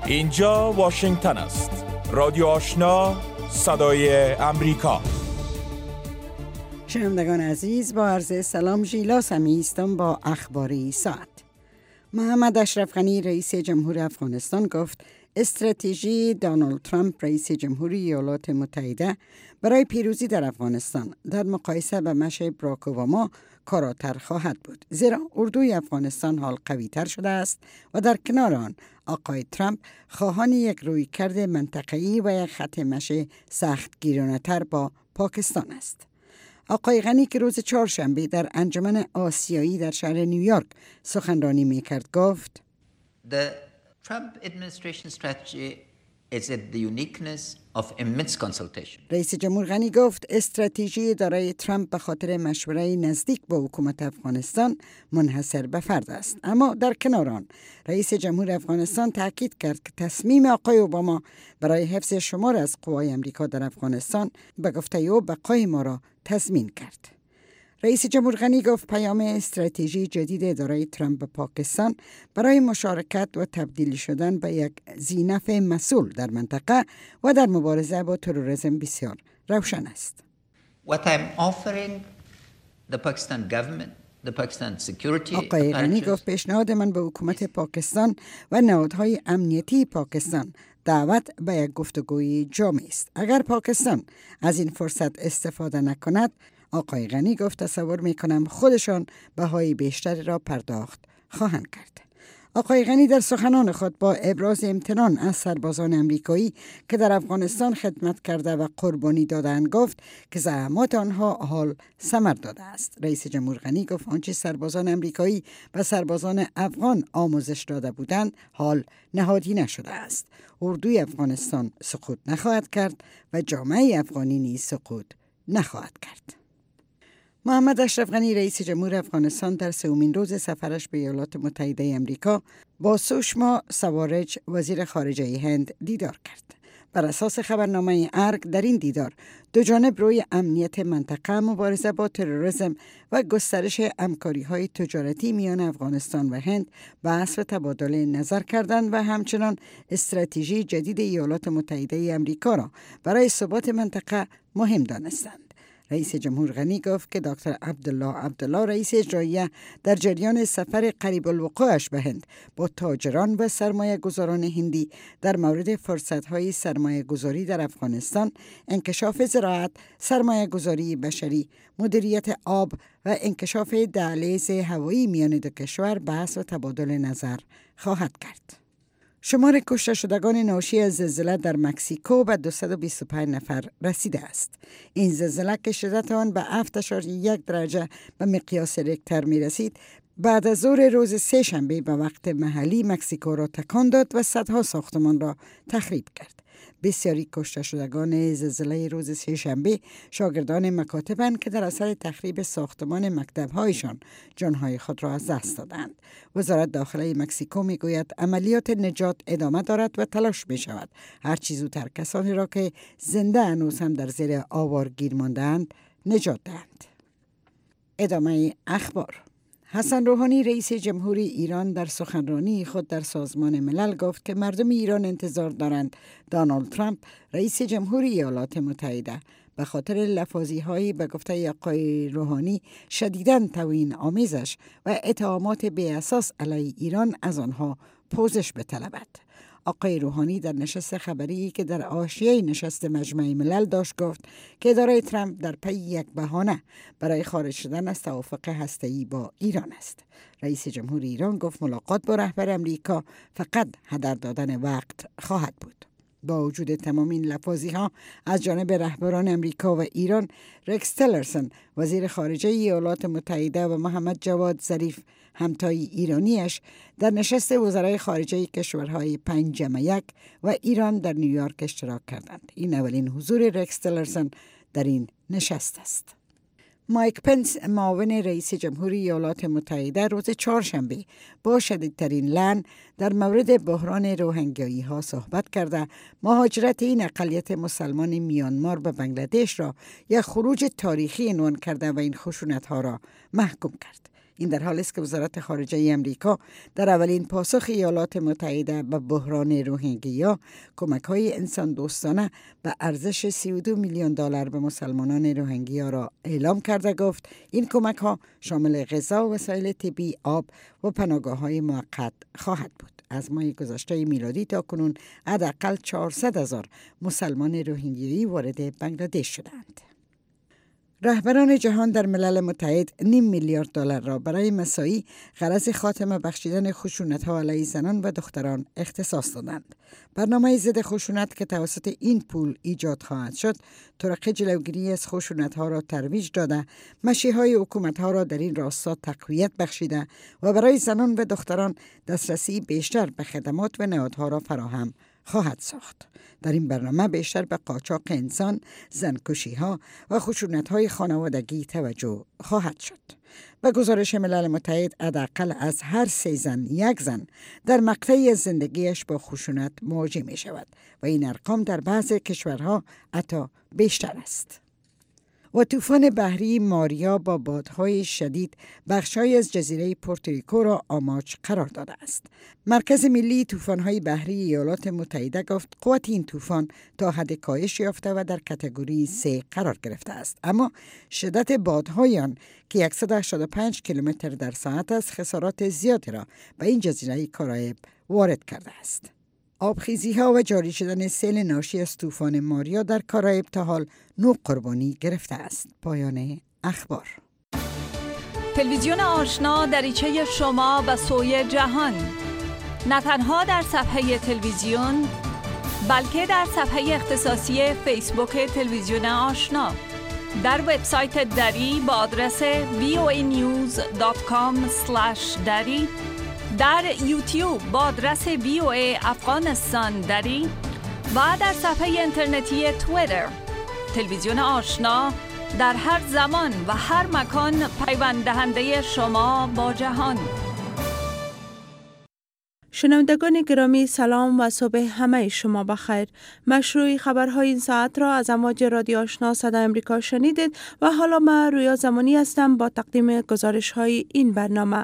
اینجا واشنگتن است. رادیو آشنا، صدای امریکا. شنوندگان عزیز، با عرض سلام ژیلاس همی هستم با اخباری ساعت. محمد اشرف غنی رئیس جمهور افغانستان گفت استراتژی دونالد ترامپ رئیس جمهوری ایالات متحده برای پیروزی در افغانستان در مقایسه به مشی براک اوباما کاراتر خواهد بود، زیرا اردوی افغانستان حال قوی تر شده است و در کنار آن آقای ترامپ خواهان یک رویکرد منطقه‌ای و یک خط مشی سخت گیرانه تر با پاکستان است. آقای غنی که روز چهارشنبه در انجمن آسیایی در شهر نیویورک سخنرانی می‌کرد گفت The Trump administration strategy is the uniqueness of immense consultation. رئیس جمهور غنی گفت استراتژی دارای ترامپ به خاطر مشوره نزدیک با حکومت افغانستان منحصر به فرد است. اما در کنار آن رئیس جمهور افغانستان تاکید کرد که تصمیم آقای اوباما برای حفظ شمار از قوای امریکا در افغانستان به گفته او بقای ما را تضمین کرد. رئیس جمهور غنی گفت پیام استراتژی جدید دارای ترامپ به پاکستان برای مشارکت و تبدیل شدن به یک ذینفع مسئول در منطقه و در مبارزه با تروریسم بسیار روشن است. What I'm offering the Pakistan government, the Pakistan security آقای غنی گفت پیشنهاد من به حکومت پاکستان و نهادهای امنیتی پاکستان دعوت به یک گفتگوی جامع است. اگر پاکستان از این فرصت استفاده نکند، آقای غنی گفت تصور میکنم خودشان بهای بیشتری را پرداخت خواهند کرد. آقای غنی در سخنان خود با ابراز امتنان از سربازان امریکایی که در افغانستان خدمت کرده و قربانی دادند گفت که زحمات آنها حال ثمر داده است. رئیس جمهور غنی گفت آنچه سربازان امریکایی و سربازان افغان آموزش داده بودند حال نهادی نشده است. اردوی افغانستان سقوط نخواهد کرد و جامعه افغانی نیز سقوط نخواهد کرد. محمد اشرف غنی رئیس جمهور افغانستان در سومین روز سفرش به ایالات متحده آمریکا با سوشما سوارج وزیر خارجه هند دیدار کرد. بر اساس خبرنامه ارگ در این دیدار دو جانب روی امنیت منطقه، مبارزه با تروریسم و گسترش همکاری‌های تجارتی میان افغانستان و هند بحث و تبادل نظر کردند و همچنان استراتژی جدید ایالات متحده آمریکا را برای ثبات منطقه مهم دانستند. رئیس جمهور غنی گفت که دکتر عبدالله رئیس اجرایی در جریان سفر قریب الوقوعش به هند با تاجران و سرمایه گذاران هندی در مورد فرصت‌های سرمایه گذاری در افغانستان، انکشاف زراعت، سرمایه گذاری بشری، مدیریت آب و انکشاف دهلیز هوایی میان دو کشور بحث و تبادل نظر خواهد کرد. شمار کشته شدگان ناشی از زلزله در مکزیکو به 225 نفر رسیده است. این زلزله که شدت آن به 7.1 درجه به مقیاس ریکتر می رسید، بعد از ظهر روز سه‌شنبه به وقت محلی مکزیکو را تکان داد و صدها ساختمان را تخریب کرد. بسیاری کشته شدگان زلزله روز سه‌شنبه شاگردان مکاتبند که در اثر تخریب ساختمان مکتب‌هایشان جانهای خود را از دست دادند. وزارت داخله مکزیکو میگوید عملیات نجات ادامه دارد و تلاش می شود هر چه زودتر کسانی را که زنده هنوز هم در زیر آوار گیر مانده‌اند نجات دهند. ادامه اخبار. حسن روحانی رئیس جمهوری ایران در سخنرانی خود در سازمان ملل گفت که مردم ایران انتظار دارند دونالد ترامپ رئیس جمهوری ایالات متحده به خاطر لفاظی‌هایی به گفته آقای روحانی شدیداً توهین آمیزش و اتهامات بی اساس علیه ایران از آنها پوزش بطلبد. آقای روحانی در نشست خبری که در حاشیه نشست مجمع ملل داشت گفت که اداره ترامپ در پی یک بهانه برای خارج شدن از توافق هسته‌ای با ایران است. رئیس جمهور ایران گفت ملاقات با رهبر امریکا فقط هدر دادن وقت خواهد بود. با وجود تمام این لفاظی‌ها از جانب رهبران امریکا و ایران، رکس تیلرسون وزیر خارجه ایالات متحده و محمد جواد ظریف همتای ایرانیش در نشست وزرای خارجه کشورهای 5+1 و ایران در نیویورک اشتراک کردند. این اولین حضور رکس تیلرسون در این نشست است. مایک پنس معاون رئیس جمهوری ایالات متحده روز چهارشنبه با شدیدترین لعن در مورد بحران روهینگیایی ها صحبت کرده مهاجرت این اقلیت مسلمان میانمار به بنگلادش را یک خروج تاریخی عنوان کرده و این خشونت ها را محکوم کرد. این در حالی است که وزارت خارجه امریکا در اولین پاسخ ایالات متحده به بحران روهینگیا کمک‌های انسان دوستانه به ارزش 32 میلیون دلار به مسلمانان روهینگیا را اعلام کرده گفت این کمک‌ها شامل غذا، وسایل طبی، آب و پناهگاه‌های موقت خواهد بود. از ماه گذشته میلادی تا کنون حداقل 400,000 مسلمان روهینگیایی وارد بنگلادش شدند. رهبران جهان در ملل متحد 5 میلیارد دلار را برای مساعی غرض خاتمه بخشیدن خشونت‌ها علیه زنان و دختران اختصاص دادند. برنامه ضد خشونت که توسط این پول ایجاد خواهد شد، طرق جلوگیری از خشونت‌ها را ترویج داده، مشی‌های حکومت‌ها را در این راستا تقویت بخشیده و برای زنان و دختران دسترسی بیشتر به خدمات و نهادها را فراهم خواهد ساخت. در این برنامه بیشتر به قاچاق انسان، زنکشی‌ها و خشونت‌های خانوادگی توجه خواهد شد. به گزارش ملل متحد حداقل از هر 3 زن یک زن در مقطعی از زندگیش با خشونت مواجه می شود و این ارقام در بعضی کشورها حتی بیشتر است. و طوفان بحری ماریا با بادهای شدید بخش‌های از جزیره پورتوریکو را آماج قرار داده است. مرکز ملی طوفان‌های بحری ایالات متحده گفت قوت این طوفان تا حد کاهش یافته و در کاتگوری 3 قرار گرفته است، اما شدت بادهای آن که 185 کیلومتر در ساعت است خسارات زیادی را به این جزیره کارائیب وارد کرده است. آبخیزی‌ها و جاری شدن سیل ناشی از طوفان ماریا در کارائیب تا حال 9 قربانی گرفته است. پایان اخبار. تلویزیون آشنا دریچه شما به سوی جهان، نه تنها در صفحه تلویزیون بلکه در صفحه اختصاصی فیسبوک تلویزیون آشنا، در وبسایت دری با آدرس voanews.com/dari، در یوتیوب با آدرس VOA افغانستان دری و در صفحه اینترنتی توییتر. تلویزیون آشنا در هر زمان و هر مکان پیوند دهنده شما با جهان. شنوندگان گرامی سلام و صبح همه شما بخیر. مشروع خبرهای این ساعت را از امواج رادیو آشنا صدای امریکا شنیدید و حالا من رویا زمانی هستم با تقدیم گزارش های این برنامه.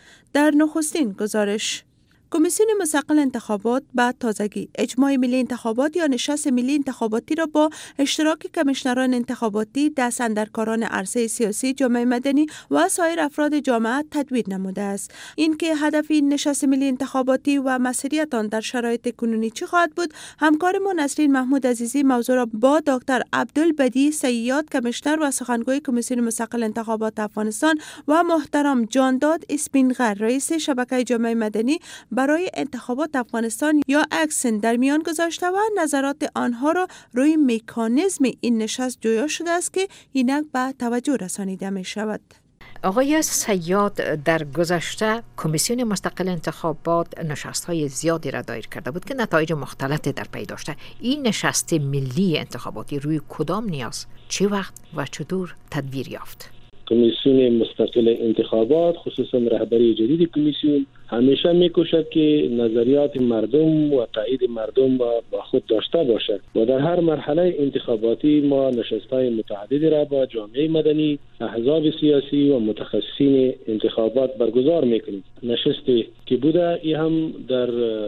در نخستین گزارش، کمیسیون مستقل انتخابات بعد تازگی اجماع ملی انتخابات یا نشست ملی انتخاباتی را با اشتراک کمیشنران انتخاباتی، دست اندرکاران عرصه سیاسی، جامعه مدنی و سایر افراد جامعه تدوین نموده است. این که هدف این نشست ملی انتخاباتی و مسئولیت آن در شرایط کنونی چه خواهد بود، همکارمان نسرین محمود عزیزی موضوع را با دکتر عبدالبدی سیاد کمیشنر و سخنگوی کمیسیون مستقل انتخابات افغانستان و محترم جانداد اسپینغر رئیس شبکه جامعه مدنی برای انتخابات افغانستان یا اکسن در میان گذاشته و نظرات آنها را روی مکانیزم این نشست جویا شده است که اینک به توجه رسانیده می شود. آقای سیاد، در گذشته کمیسیون مستقل انتخابات نشست‌های زیادی را دایر کرده بود که نتایج مختلفی در پی داشته. این نشست ملی انتخاباتی روی کدام نیاز، چه وقت و چطور تدبیر یافت؟ کمیسیون مستقل انتخابات، خصوصا رهبری جدید کمیسیون، همیشه میکوشد که نظریات مردم و تایید مردم با خود داشته باشد و در هر مرحله انتخاباتی ما نشست‌های متعددی را با جامعه مدنی، احزاب سیاسی و متخصصین انتخابات برگزار میکنیم. نشستی که بوده ای هم در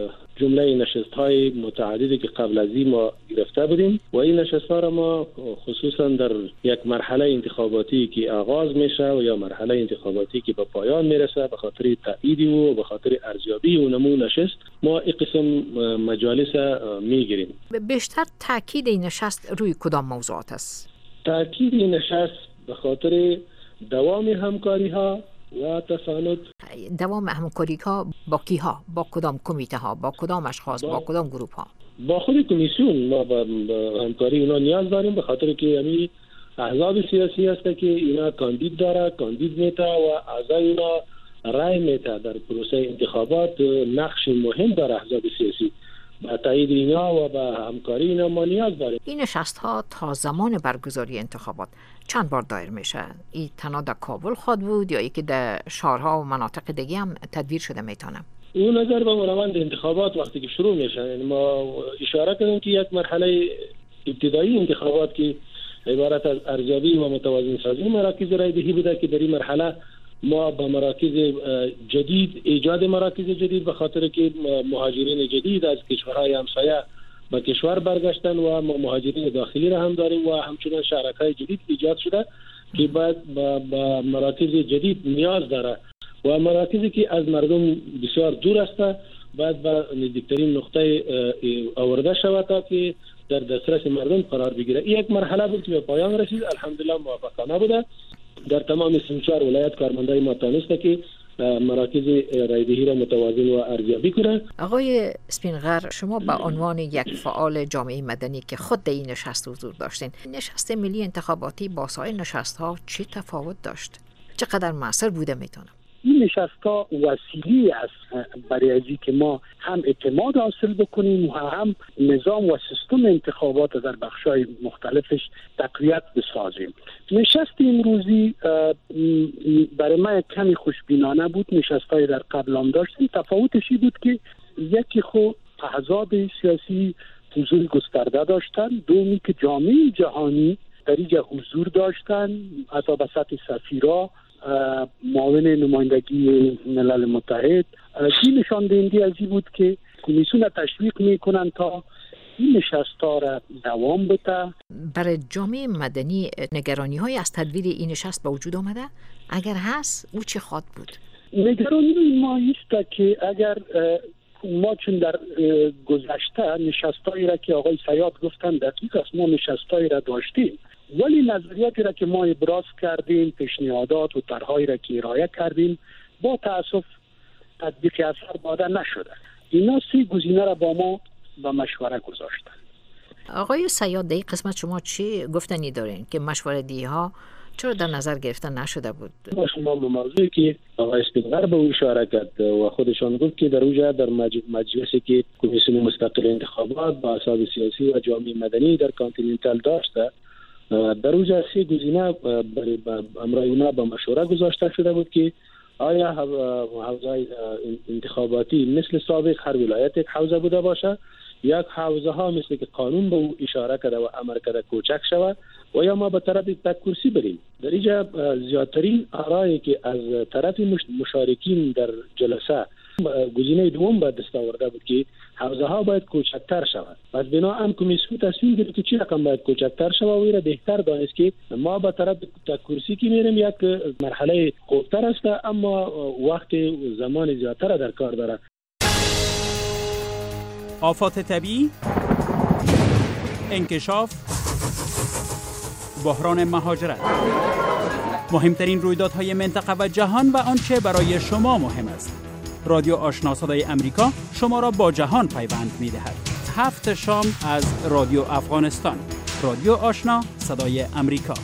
جمله نشست‌های متعددی که قبل از این ما گرفته بودیم و این نشست‌ها را ما خصوصا در یک مرحله انتخاباتی که آغاز میشه و یا مرحله انتخاباتی که به پایان میرسه به خاطر تایید و به خاطر ارزیابی و نمو نشست ما این قسم مجالس میگیریم. بیشتر تاکید این نشست روی کدام موضوعات است؟ تاکید این نشست به خاطر دوام همکاری‌ها و تساند. دوام همکاری‌ها با کیها؟ با کدام کمیته ها؟ با کدام اشخاص؟ با کدام گروه ها؟ با خود کمیسیون ما با همکاری اونا نیاز داریم، به خاطر که همین احزاب سیاسی هست که اینا کاندید داره، کاندید میته و اعضای اینا رای میته در پروسه انتخابات. نقش مهم داره احزاب سیاسی. با تایید اینا و با همکاری اینا ما نیاز داریم. این نشست ها تا زمان برگزاری انتخابات چند بار دایر میشه؟ این تنها در کابل خود بود یا یکی در شهرها و مناطق دیگه هم تدبیر شده میتونه؟ اون نظر به روند انتخابات وقتی که شروع میشه، یعنی ما اشاره کردیم که یک مرحله ابتدایی انتخابات که عبارت از ارزیابی و متوازن سازی مراکز رای دهی بوده که در این مرحله ما با مراکز جدید، ایجاد مراکز جدید به خاطر که مهاجرین جدید از کشورهای همسایه به کشور برگشتن و ما مهاجرین داخلی را هم داریم و همچنین شهرک‌های جدید ایجاد شده که باید با مراکز جدید نیاز داره و مراکزی که از مردم بسیار دور است باید به نزدیکترین نقطه آورده شود تا که در دسترس مردم قرار بگیره. این یک مرحله بود که به پایان رسید، الحمدلله موفقانه بوده. در تمام 34 ولایت کارمندای ما تانسته که مراکز رایدهی را متوازن و ارزیابی کنند. آقای اسپینغر، شما به عنوان یک فعال جامعه مدنی که خود در این نشست حضور داشتین، نشست ملی انتخاباتی با سایر نشست‌ها چه تفاوت داشت؟ چقدر موثر بوده میتونم؟ این نشست‌ها وسیله است برای ازی که ما هم اعتماد حاصل بکنیم و هم نظام و سیستم انتخابات در بخش‌های مختلفش تقویت بسازیم. نشست امروزی برای من کمی خوشبینانه بود. نشست‌های در قبل هم داشتیم. تفاوتش بود که یکی خود احزاب سیاسی حضور گسترده داشتن، دومی که جامعه جهانی در اینجا حضور داشتن، حتی به سطح سفیرا، معاون نمایندگی ملل متحد. این نشان دهنده از این بود که کمیسیون تشویق میکنن تا این نشست‌ها را دوام بده. برای جامعه مدنی نگرانی های از تدویر این نشست به وجود آمده؟ اگر هست او چه خواهد بود؟ نگرانی ما است که اگر ما چون در گذشته نشستایی را که آقای سیاد گفتن دقیق است، ما نشستایی را داشتیم ولی نظریاتی را که ما ابراز کردیم، پیشنهادات و طرحهایی را که ارائه کردیم با تاسف تطبیق اثر داده نشده. اینا 3 گزینه را با ما به مشوره گذاشتن. آقای سیاد، در این قسمت شما چی گفتنی دارین که مشورتی ها چرا در نظر گرفتن نشده بود؟ شما موضوعی که آقای اسپینغر به اشاره کرد و خودشان گفت که در اونجا در مجلسی که کمیسیون مستقل انتخابات با احزاب سیاسی و جامعه مدنی در کانتیننتال داشته، در اونجا 3 گزینه برای امرای اونا به مشوره گذاشته شده بود که آیا حوزه انتخاباتی مثل سابق هر ولایت یک حوزه بوده باشه، یک حوزه ها مثل که قانون به او اشاره کرده و امر کرده کوچک شود و یا ما به طرف تک کرسی بریم. در اینجا زیادترین آرایی که از طرف مشارکین در جلسه گزینه دوم به دست آورده بود که حوزه ها باید کوچکتر شود. پس بنابراین کمیسیون تصمیم گرفت که چه رقم باید کوچکتر شود و ایره بهتر دانست که ما به طرف تک کرسی که میریم یک مرحله خوبتر است اما وقت زمان زیادتر در کار داره. آفات طبیعی، انکشاف، بحران مهاجرت، مهمترین رویدادهای منطقه و جهان و آنچه برای شما مهم است. رادیو آشنا صدای امریکا شما را با جهان پیوند می‌دهد. 7 شام از رادیو افغانستان. رادیو آشنا صدای امریکا.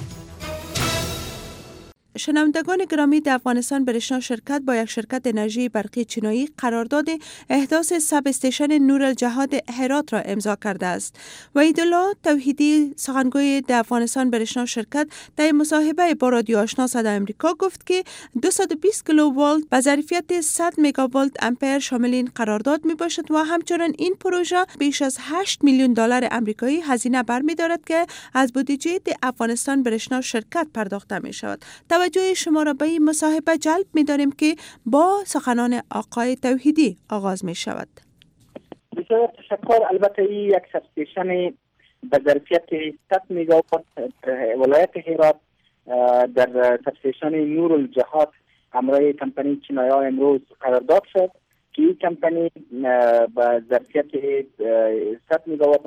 شنوندگان گرامی، در افغانستان برشنا شرکت با یک شرکت انرژی برقی چینایی قرارداد احداث سب استیشن نور الجهاد هرات را امضا کرده است. وحیدالله توحیدی، سخنگوی در افغانستان برشنا شرکت، در مصاحبه با رادیو آشنا صدای امریکا گفت که 220 کیلووولت با ظرفیت 100 مگاوولت امپر شامل این قرارداد می باشد و همچنین این پروژه بیش از 8 میلیون دلار آمریکایی هزینه برمی‌دارد که از بودجه افغانستان برشنا شرکت پرداخته می شود. توجه شما را به این مصاحبه جلب می داریم که با سخنان آقای توحیدی آغاز می شود. بسیار تشکر. البته این یک سب استیشن به ظرفیت 100 مگاوات ولایت هرات در سب استیشن نور الجهاد همراه کمپانی چینایی امروز قرارداد شد که این کمپانی به ظرفیت 100 مگاوات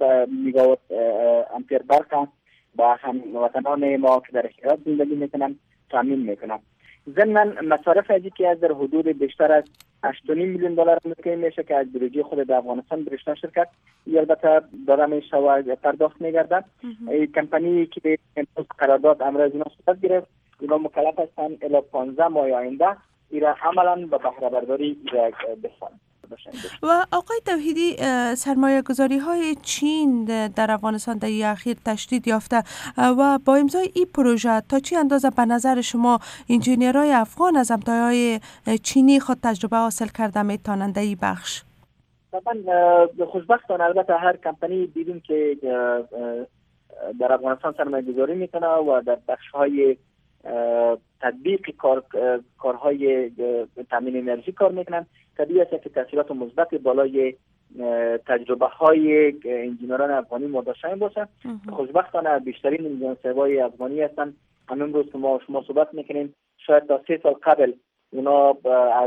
امپر برق با هموطنان ما که در هرات زندگی میکنن تامین میکنن. ضمن مصارف ازی که از در حدود بیشتر از 8.5 میلیون دلار آمریکایی میشه که از بودجه خود در افغانستان برشنا شرکت البته داده میشه و پرداخت میگردن. این کمپانی که امروز قرارداد امروز اینا صورت گرفت، اینا مکلف هستن الی 15 ماه آینده ایرا عملا به بهره برداری بسازن. و آقای توحیدی، سرمایه گذاری های چین در افغانستان در اخیر تشدید یافته و با امضای این پروژه تا چه اندازه به نظر شما انجینیرهای افغان از همتای چینی خود تجربه حاصل کرده میتونند در این بخش؟ طبعا خوشبختانه البته هر کمپانی دیدیم که در افغانستان سرمایه گذاری میکنه و در بخش های تطبیق کارهای تامین انرژی کار میکنن. طبیعی است که تاثیرات مثبت بالای تجربه های انجینران افغانی مداشتن باشه. خوشبختانه بیشترین انجینرهای افغانی هستن. امروز که شما صحبت میکنیم شاید تا 3 سال قبل اونا از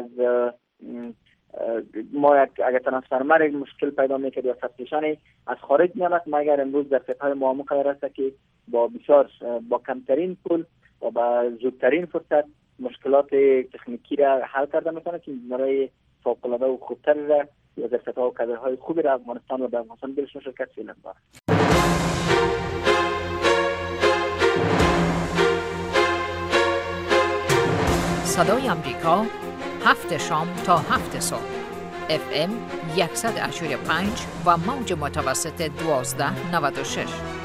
ما اگر ترانسفورمر مشکل پیدا میکرد یا سبستیشن از خارج میامد، مگر امروز در سطح ما مقرر است که با کمترین پول و با زودترین فرصت مشکلات تکنیکی را حل کرده میتونه که انجینرهای فوق‌العاده و خوبتر را یا در سطح و کادرهای خوبی را افغانستان و در افغانستان دلشون شرکت فعلا داره. صدای امریکا 7 شام تا 7 صبح FM 100.5 و موج متوسط 1296.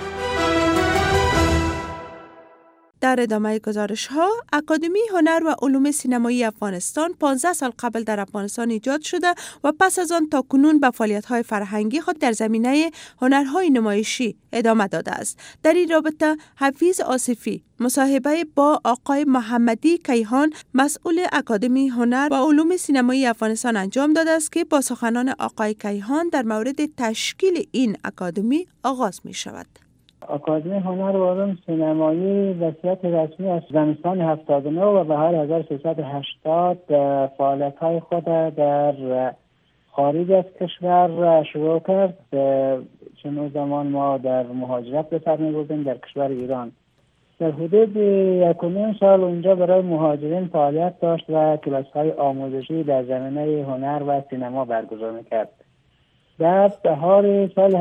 در ادامه گزارش ها، اکادمی هنر و علوم سینمایی افغانستان 15 سال قبل در افغانستان ایجاد شده و پس از آن تا کنون به فعالیت های فرهنگی خود در زمینه هنرهای نمایشی ادامه داده است. در این رابطه حفیظ آصفی مصاحبه با آقای محمدی کیهان مسئول اکادمی هنر و علوم سینمایی افغانستان انجام داده است که با سخنان آقای کیهان در مورد تشکیل این اکادمی آغاز می شود. اکادمی هنر و علوم سینمایی به صورت رسمی از زمستان 79 و بهار 1380 فعالیت‌های خود در خارج از کشور شروع کرد، چون اون زمان ما در مهاجرت به سر می‌بردیم در کشور ایران. در حدود 1.5 سال اونجا برای مهاجرین فعالیت داشت و کلاس‌های آموزشی در زمینه هنر و سینما برگزار می‌کرد. در بهار سال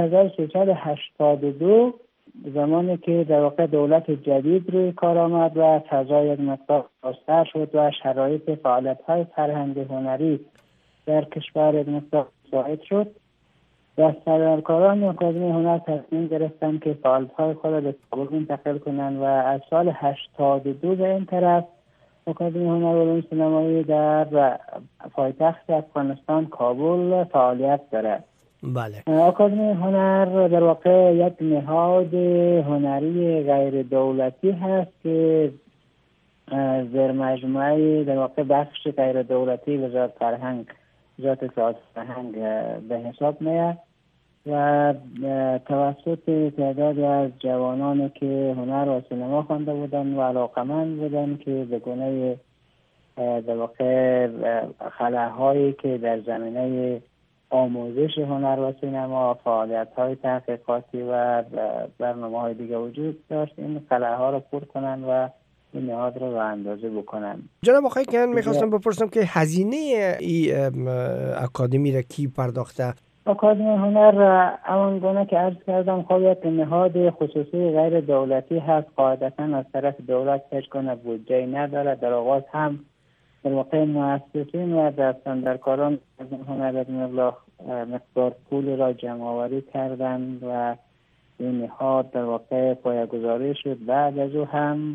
1382 زمانی که در واقع دولت جدید روی کار آمد و فضا یک مقدار بازتر شد و شرایط فعالیت‌های فرهنگی هنری در کشور یک مقدار مساعد شد، دستاوردکاران اکادمی هنر تصمیم گرفتند که فعالیت‌های خود را به کابل منتقل کنند و از سال 82 به این طرف اکادمی هنر و علوم سینمایی در پایتخت افغانستان کابل فعالیت دارد. بله. اکادمی هنر در واقع یک نهاد هنری غیر دولتی هست که زیر مجموعه در واقع بخش غیر دولتی وزارت فرهنگ، وزارت سیاست فرهنگ به حساب میاد و توسط تعدادی از جوانانی که هنر و سینما خوانده بودن و علاقمند بودن که به گونه در واقع خلاهایی که در زمینه آموزش هنر و سینما، فعالیت‌های تحقیقاتی و برنامه‌های دیگه وجود داشت، این خلاها رو پر کنن و این نهاد رو اندازه بکنن. جناب آقای کیهان، میخواستم بپرسم که هزینه این اکادمی را کی پرداخته؟ اکادمی هنر همان گونه که عرض کردم خب یک نهاد خصوصی غیر دولتی هست، قاعدتاً از طرف دولت هیچ گونه بودجه نداره. در آغاز هم در واقع مؤسسین و دستاندرکاران از هنر مقدار پول را جمع آوری کردند و این نهاد در واقع پایه‌گذاری شد. بعد از او هم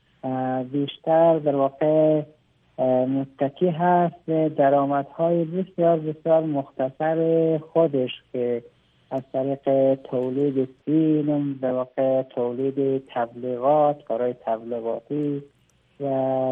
بیشتر در واقع متکی هست درآمدهای بسیار بسیار مختصر خودش که از طریق تولید فیلم، در واقع تولید تبلیغات، کارهای تبلیغاتی و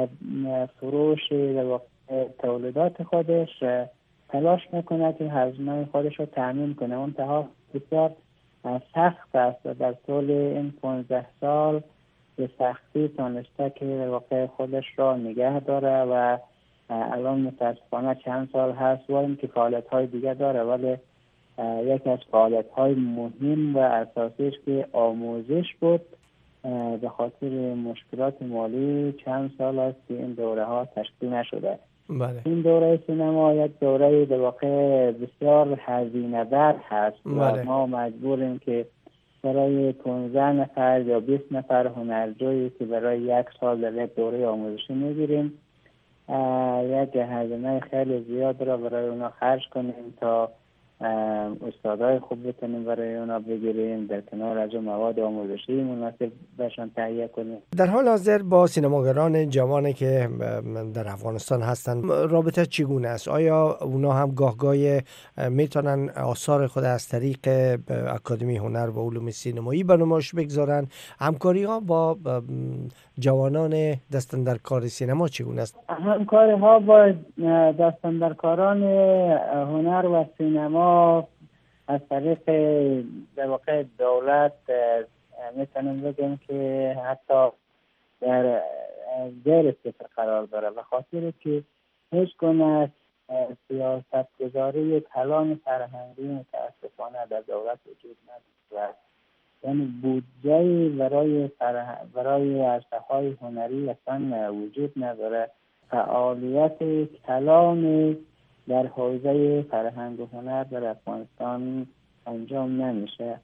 فروش در واقع تولیدات خودش تلاش میکنه که هزینه خودش رو تأمین کنه. منتها بسیار سخت است و در طول این 15 سال به سختی تانسته که در واقع خودش را نگه داره و الان متاسفانه چند سال هست و این که فعالیت‌های دیگه داره، ولی یکی از فعالیت‌های مهم و اساسیش که آموزش بود. به خاطر مشکلات مالی چند سال است که این دوره ها تشکیل نشده. بله. این دوره سینما یک دوره در واقع بسیار هزینه بر هست. بله. و ما مجبوریم که برای 15 نفر یا 20 نفر هنرجویی که برای یک سال در یک دوره آموزشی میگیریم یک هزینه خیلی زیاد را برای اونا خرج کنیم تا استادای خوب بتونیم برای اونا بگیریم، در کنار از مواد آموزشی مناسب بهشان تهیه کنیم. در حال حاضر با سینماگران جوانی که در افغانستان هستند رابطه چگونه است؟ آیا اونا هم گاهگاهی میتونن آثار خود از طریق اکادمی هنر و علوم سینمایی به نمایش بگذارن؟ همکاری ها با جوانان دستاندرکار سینما چگونه است؟ همکاری ها با دستاندرکاران هنر و سینما از طریق در واقع دولت میتونم بگم که حتی در زیر صفر قرار داره، به خاطر که هیچ گونه سیاست گذاری کلان فرهنگی متاسفانه در دولت وجود نداره. یعنی بودجه برای عرصه‌های هنری اصلا وجود نداره. فعالیت کلان در حوزه فرهنگ و هنر در افغانستان انجام نمیشه.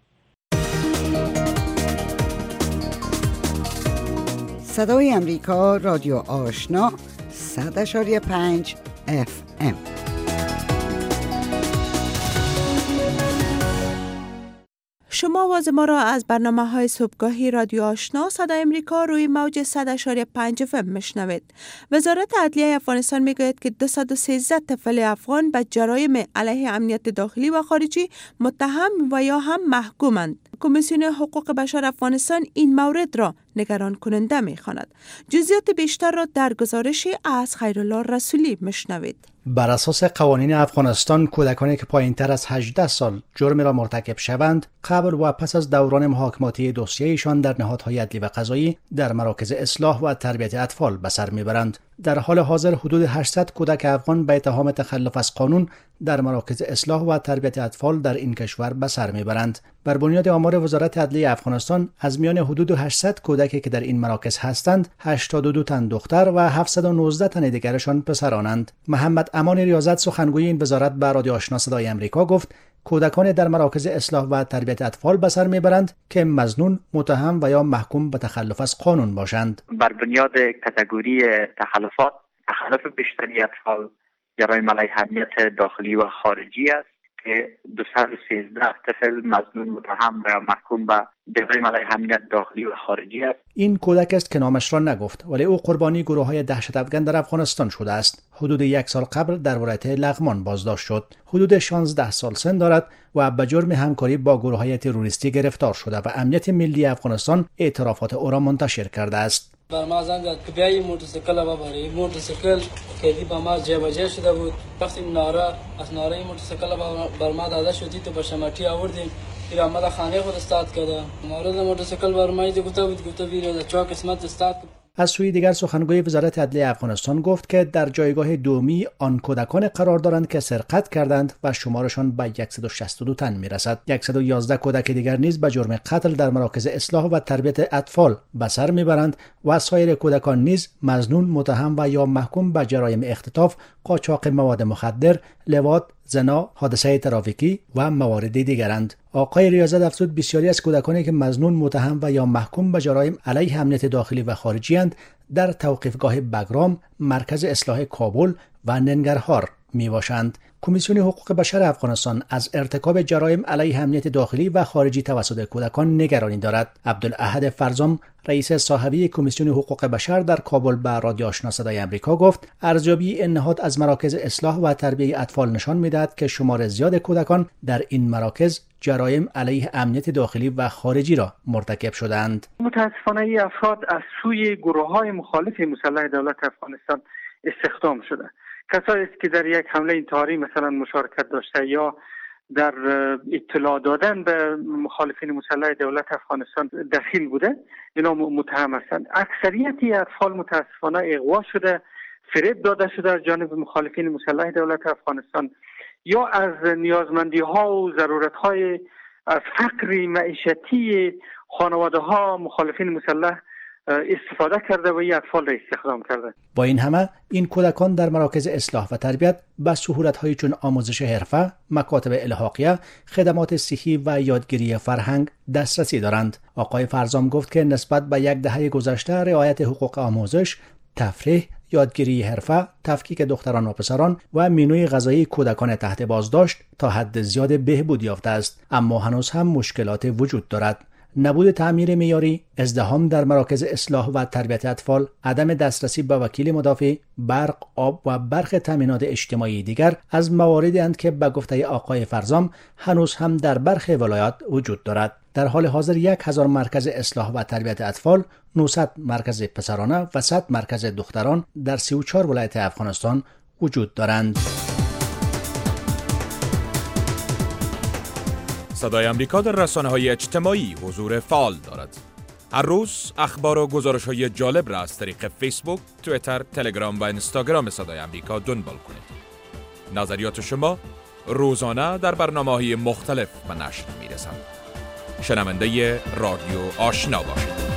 صدای امریکا، رادیو آشنا، 100.5 FM. شما آواز ما را از برنامه‌های صبحگاهی رادیو آشنا صدای امریکا روی موج 100.5 FM میشنوید. وزارت عدلیه افغانستان میگوید که 213 طفل افغان به جرایم علیه امنیت داخلی و خارجی متهم و یا هم محکومند. کمیسیون حقوق بشر افغانستان این مورد را نگران کننده می‌خواند. جزئیات بیشتر را در گزارشی از خیرالله رسولی میشنوید. بر اساس قوانین افغانستان کودکانی که پایین‌تر از 18 سال جرم را مرتکب شوند قبل و پس از دوران محاکماتی دوسیه‌شان در نهادهای عدلی و قضایی در مراکز اصلاح و تربیت اطفال به سر میبرند. در حال حاضر حدود 800 کودک افغان به اتهام تخلف از قانون در مراکز اصلاح و تربیت اطفال در این کشور به سر میبرند. بر بنیاد آمار وزارت عدلیه افغانستان از میان حدود 800 کودکی که در این مراکز هستند 82 تن دختر و 719 تن دیگرشان پسرانند. محمد امان ریاضت سخنگوی این وزارت به رادیو آشنا صدای امریکا گفت کودکان در مراکز اصلاح و تربیت اطفال به سر میبرند که مظنون، متهم و یا محکوم به تخلف از قانون باشند. بر بنیاد کاتگوری تخلفات، تخلف بیشتری اطفال جرایم علیه امنیت داخلی و خارجی است که 213 طفل مظنون، متهم و محکوم به جرایم علیه امنیت داخلی و خارجی است. این کودک است که نامش را نگفت ولی او قربانی گروه‌های دهشت افکن در افغانستان شده است. حدود 1 سال قبل در ولایت لغمان بازداشت شد. حدود 16 سال سن دارد و به جرم همکاری با گروه‌های تروریستی گرفتار شده و امنیت ملی افغانستان اعترافات او را منتشر کرده است. بر ما زنگ زد که بیایی موتورسیکل را ببری. موتورسیکل کلیدی با ما جابجا شده بود. وقتی از ناره موتورسیکل بر ما داده شدی تو به شماتی آوردیم. ایرا ما خانه خود استاد کرده. مورد موتورسیکل بر ما گفته بود بیره چا قسمت استاد. از سوی دیگر سخنگوی وزارت عدلیه افغانستان گفت که در جایگاه دومی آن کودکان قرار دارند که سرقت کردند و شمارشان به 162 تن میرسد. 111 کودک دیگر نیز به جرم قتل در مراکز اصلاح و تربیت اطفال به سر میبرند و سایر کودکان نیز مظنون، متهم و یا محکوم به جرایم اختطاف، قاچاق مواد مخدر، لواط، زنا، حادثه ترافیکی و موارد دیگرند. آقای ریاضت افزود بسیاری از کودکانی که مظنون، متهم و یا محکوم به جرایم علیه امنیت داخلی و خارجی اند در توقیفگاه بگرام، مرکز اصلاح کابل و ننگرهار میباشند. کمیسیون حقوق بشر افغانستان از ارتکاب جرایم علیه امنیت داخلی و خارجی توسط کودکان نگرانی دارد. عبدالاحد فرزام، رئیس صاحبی کمیسیون حقوق بشر در کابل به رادیو آشنا صدای امریکا گفت ارزیابی این نهاد از مراکز اصلاح و تربیت اطفال نشان می‌دهد که شمار زیاد کودکان در این مراکز جرایم علیه امنیت داخلی و خارجی را مرتکب شدند. متاسفانه این افراد از سوی گروه‌های مخالف مسلح دولت افغانستان استخدام شده. کسایی است که در یک حمله انتحاری مثلا مشارکت داشته یا در اطلاع دادن به مخالفین مسلح دولت افغانستان دخیل بوده، اینا متهم هستند. اکثریت اطفال متاسفانه اغوا شده، فریب داده شده از جانب مخالفین مسلح دولت افغانستان یا از نیازمندی ها و ضرورت های از فقر معیشتی خانواده ها مخالفین مسلح استفاده کرده و این اطفال را استخدام کرده. با این همه این کودکان در مراکز اصلاح و تربیت به سهولت‌هایی چون آموزش حرفه، مکاتب الحاقیه، خدمات صحی و یادگیری فرهنگ دسترسی دارند. آقای فرزام گفت که نسبت به 10 دهه گذشته رعایت حقوق آموزش، تفریح، یادگیری حرفه، تفکیک دختران و پسران و مینوی غذایی کودکان تحت بازداشت تا حد زیاد بهبود یافته است، اما هنوز هم مشکلات وجود دارد. نبود تعمیر معیاری، ازدحام در مراکز اصلاح و تربیت اطفال، عدم دسترسی به وکیل مدافع، برق، آب و برخی تامینات اجتماعی دیگر از مواردی اند که به گفته آقای فرزام هنوز هم در برخی ولایات وجود دارد. در حال حاضر 1000 مرکز اصلاح و تربیت اطفال، 900 مرکز پسرانه و 100 مرکز دختران در 34 ولایت افغانستان وجود دارند. صدای امریکا در رسانه‌های اجتماعی حضور فعال دارد. هر روز اخبار و گزارش‌های جالب را از طریق فیسبوک، توییتر، تلگرام و اینستاگرام صدای امریکا دنبال کنید. نظریات شما روزانه در برنامه‌های مختلف به نشر می‌رسند. شنونده رادیو آشنا باشید.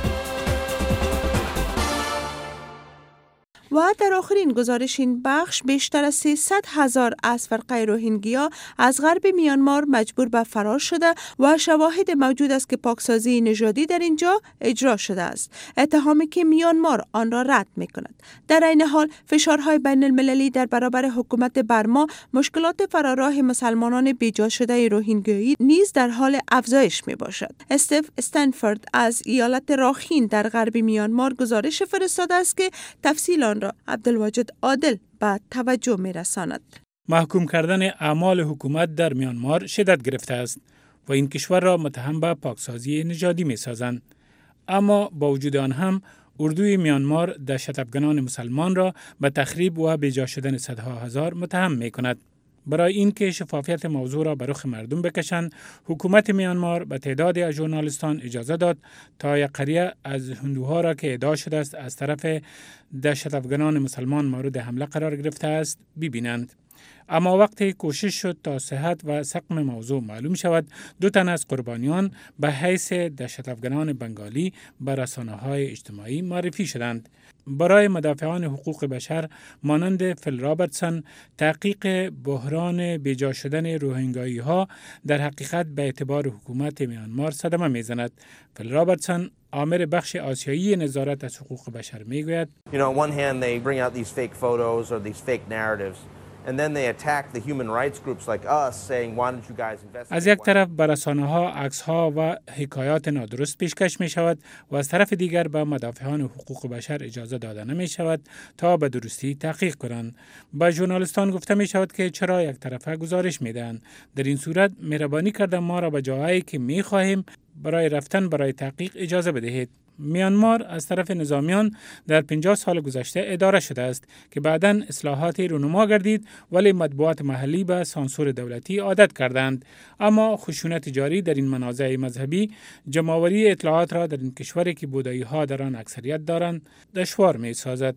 و در آخرین گزارش این بخش بیشتر از 300,000 از فرقه روهینگیا از غرب میانمار مجبور به فرار شده و شواهد موجود است که پاکسازی نژادی در اینجا اجرا شده است، اتهامی که میانمار آن را رد می کند. در این حال فشارهای بین المللی در برابر حکومت برما، مشکلات فراراه مسلمانان بیجا شده روهینگیایی نیز در حال افزایش می باشد. استیو استنفورد از ایالت راخین در غرب میانمار گزارش فرستاده است که تفصیل آن را عبدالواجد عادل به توجه می رساند. محکوم کردن اعمال حکومت در میانمار شدت گرفته است و این کشور را متهم به پاکسازی نژادی می سازند. اما با وجود آن هم اردوی میانمار دهشت‌افکنان مسلمان را به تخریب و بیجا شدن صدها هزار متهم می کند. برای اینکه شفافیت موضوع را به رخ مردم بکشند، حکومت میانمار به تعدادی از ژورنالیستان اجازه داد تا یک قریه از هندوها را که ادعا شده است از طرف دهشت‌افکنان مسلمان مورد حمله قرار گرفته است ببینند. اما وقتی کوشش شد تا صحت و سقم موضوع معلوم شود، 2 تن از قربانیان به حیث دهشت‌افکنان بنگالی به رسانه‌های اجتماعی معرفی شدند. برای مدافعان حقوق بشر مانند فیل رابرتسون، تحقیق بحران بیجا شدن روهینگایی‌ها در حقیقت به اعتبار حکومت میانمار صدمه می‌زند. فیل رابرتسون، آمر بخش آسیایی نظارت از حقوق بشر میگوید: on one hand they bring out these fake photos or these fake narratives. And then they attack the human rights groups like us saying why don't you guys investigate. از یک طرف بر رسانه‌ها عکس‌ها و حکایات نادرست پیشکش می شود و از طرف دیگر به مدافعان حقوق بشر اجازه داده نمی شود تا به درستی تحقیق کنند. به ژورنالیستان گفته می شود که چرا یک طرفه گزارش می دهند. در این صورت مهربانی کرده ما را به جایی که می خواهیم برای رفتن برای تحقیق اجازه بدهید. میانمار از طرف نظامیان در 50 سال گذشته اداره شده است که بعداً اصلاحاتی رونما گردید، ولی مطبوعات محلی به سانسور دولتی عادت کردند. اما خشونت جاری در این منازع مذهبی جمع‌آوری اطلاعات را در این کشوری که بودایی‌ها در آن اکثریت دارند دشوار می‌سازد.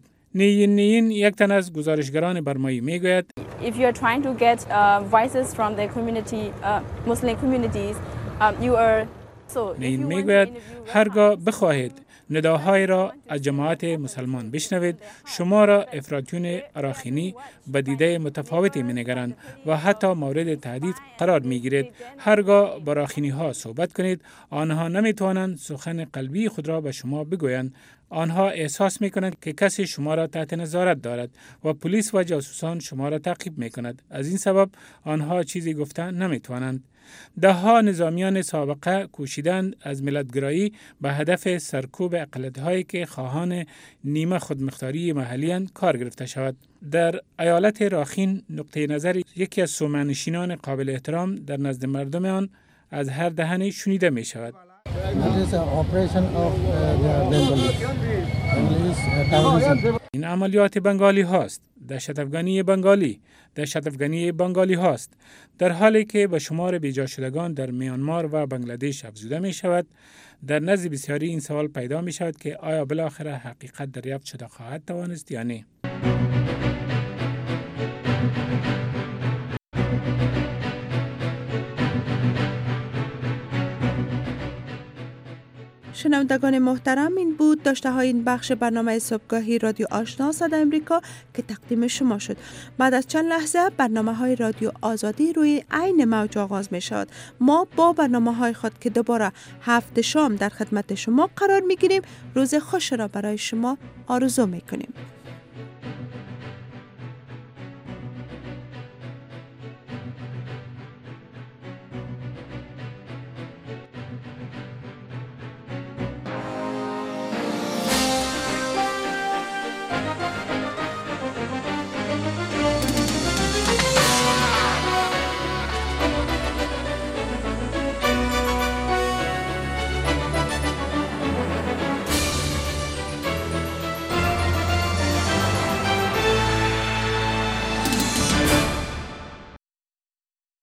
نین یک تن از گزارشگران برمایی میگوید: If you are trying to get voices from the community, Muslim communities, you are نین میگوید هرگاه بخواهید نداهای را از جماعت مسلمان بشنوید، شما را افراطیون اراخینی به دیده متفاوتی می‌نگرند و حتی مورد تهدید قرار می‌گیرید. هرگاه با اراخینی ها صحبت کنید، آنها نمی‌توانند سخن قلبی خود را به شما بگویند. آنها احساس می‌کنند که کسی شما را تحت نظارت دارد و پلیس و جاسوسان شما را تعقیب می‌کند. از این سبب آنها چیزی گفته نمی‌توانند. ده‌ها نظامیان سابقه کوشیدند از ملت‌گرایی به هدف سرکوب اقلیت‌هایی که خواهان نیمه خودمختاری محلی‌اند کار گرفته شود. در ایالت راخین نقطه نظر یکی از سومنشینان قابل احترام در نزد مردم آن از هر دهنی شنیده می شود. این عملیات بنگالی هاست. دهشت‌افکنی بنگالی هاست. در حالی که به شمار بیجا شدگان در میانمار و بنگلادش افزوده می شود، در نزد بسیاری این سوال پیدا می شود که آیا بالاخره حقیقت دریافت شده خواهد توانست یا نه؟ شنوندگان محترم، این بود داشته های این بخش برنامه صبحگاهی رادیو آشنا صدای امریکا که تقدیم شما شد. بعد از چند لحظه برنامه های رادیو آزادی روی عین موج آغاز می شود. ما با برنامه های خود که دوباره هفت شام در خدمت شما قرار می گیریم. روز خوش را برای شما آرزو می کنیم.